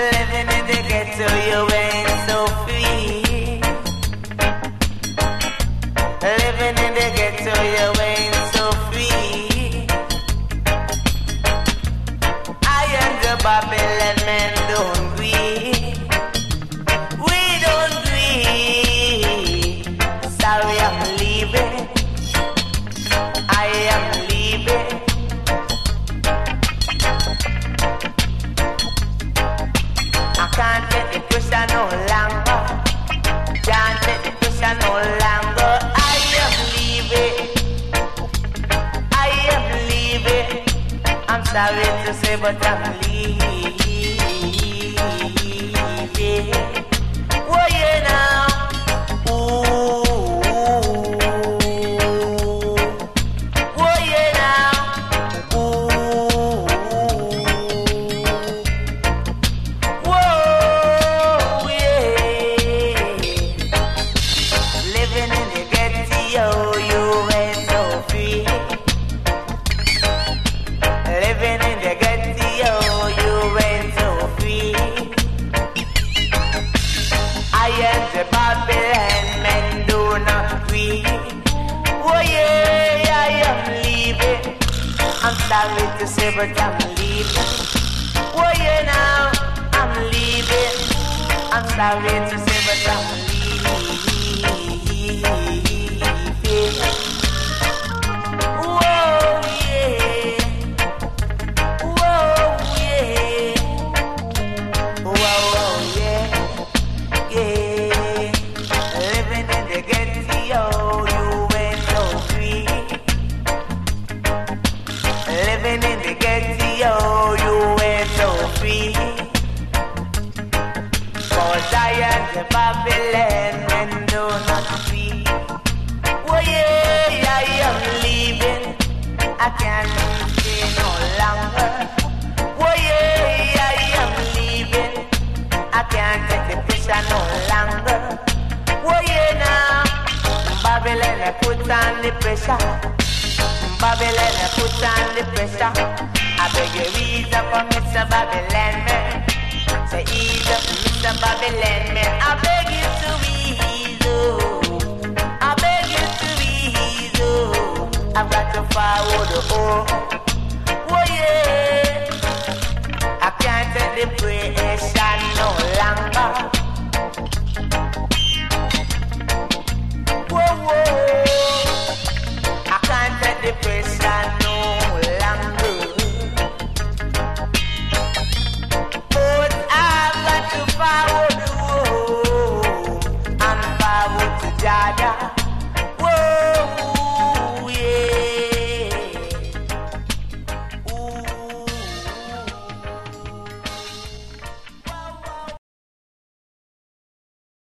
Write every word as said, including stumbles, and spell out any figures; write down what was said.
Living in the ghetto, you ain't so free. Living in the ghetto, you ain't so free. I and the Babylon men don't agree. We don't agree. Sorry, I'm leaving. I am leaving. I can't take the pressure no longer. Can't take the pressure no longer. I am leaving. I am leaving. I'm sorry to say, but I'm leaving. Oh yeah now. Ooh. Oh yeah now. Ooh. Whoa, yeah. Living in the ghetto, you ain't so free. Living in the ghetto, you ain't so free. I am the Babylon men do not agree. Oh yeah, I am leaving. I'm sorry to say, but I'm leaving. Oh yeah now, I'm leaving. I'm sorry to say, but I'm leaving. Whoa yeah, whoa yeah, whoa yeah, yeah. Living in the ghetto, you ain't so free. Living in the ghetto, you ain't so free. Cause I am the Babylon and do not free. Oh yeah, I am leaving. I can't stay no longer. Oh yeah, I am leaving. I can't take the pressure no longer. Oh yeah now. Babylon put on the pressure. Babylon put on the pressure. I beg you ease up on Mister Babylon man. Say ease up Mister Babylon man. I beg you to ease up. I beg you to ease up. I've got to forward the oh. Oh yeah. I can't take the pressure.